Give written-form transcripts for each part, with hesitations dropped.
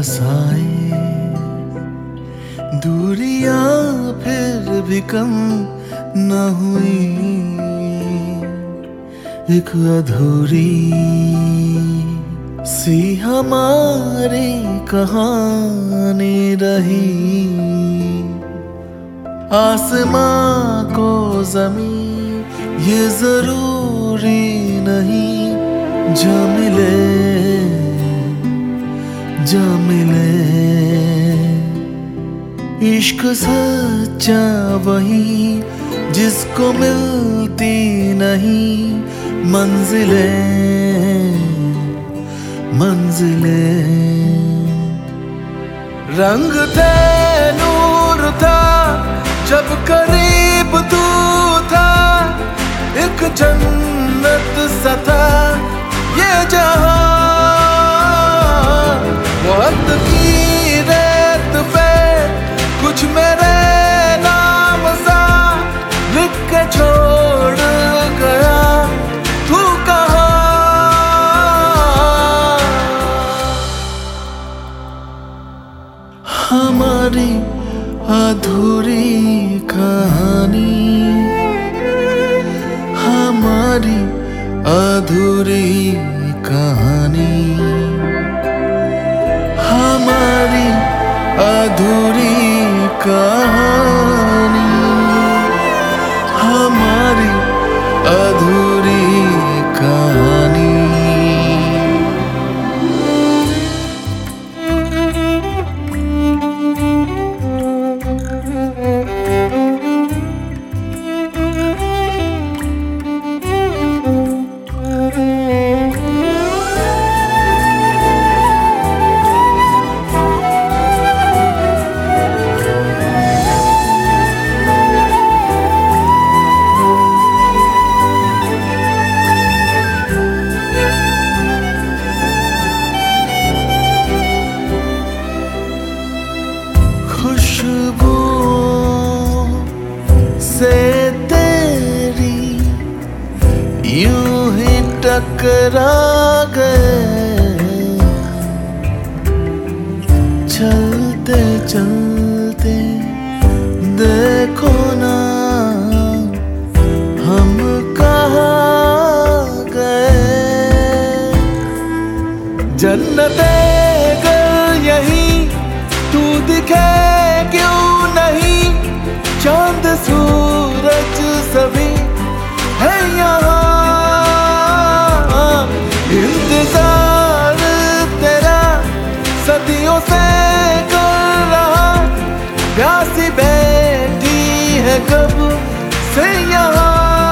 पास आए, दूरियां फिर भी कम न हुई, एक अधूरी सी हमारी कहानी रही। आसमां को ज़मीं ये जरूरी नहीं, जा मिले जा मिले। इश्क सच्चा वही जिसको मिलती नहीं मंजिलें मंजिलें। रंग थे नूर था जब करीब तू था, एक जन्नत सा था ये जहां। वक्त की रेत पे कुछ मेरे नाम सा लिख के छोड़ गया, तू कहाँ? हमारी अधूरी कहानी, हमारी अधूरी कहानी, हमारी अधूरी कहानी, हमारी अधूरी कहानी। खुशबुओं से तेरी यूं ही टकरा गए, चलते चलते देखो ना हम कहाँ गए। जन्नते गर यही तू दिखे क्यों नहीं, चांद सूरज सभी है यहाँ। इंतजार तेरा सदियों से कर रहा, प्यासी बैठी है कब से यहाँ।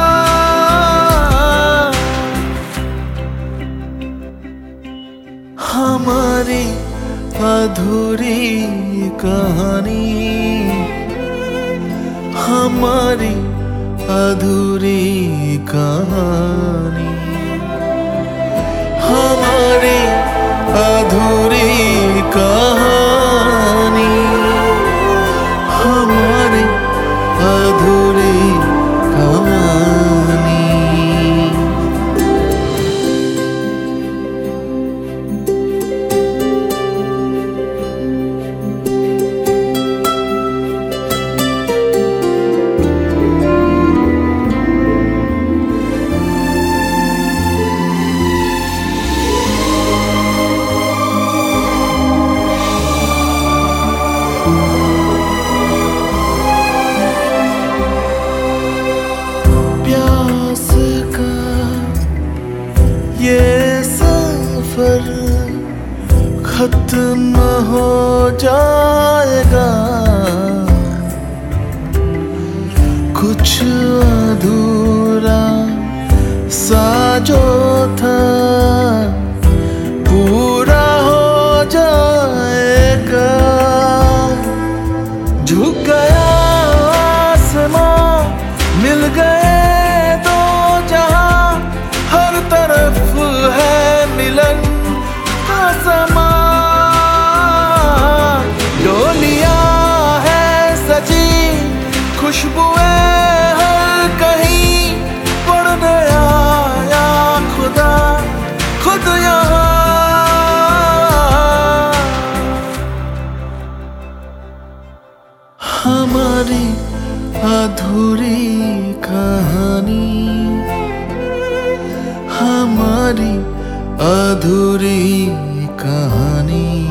हमारी अधूरी कहानी, हमारी अधूरी कहानी, हमारी अधूरी कहानी, हमारी अधूरी कहानी। प्यास का ये सफर खत्म हो जाएगा, कुछ अधूरा सा जो था पूरा हो जाएगा। झुक गया आसमां, मिल गए दो जहां, हर तरफ है मिलन का समा। डोलियां है सजी, खुशबुएं हर कहीं, पड़ गया या खुदा अधूरी कहानी, हमारी अधूरी कहानी।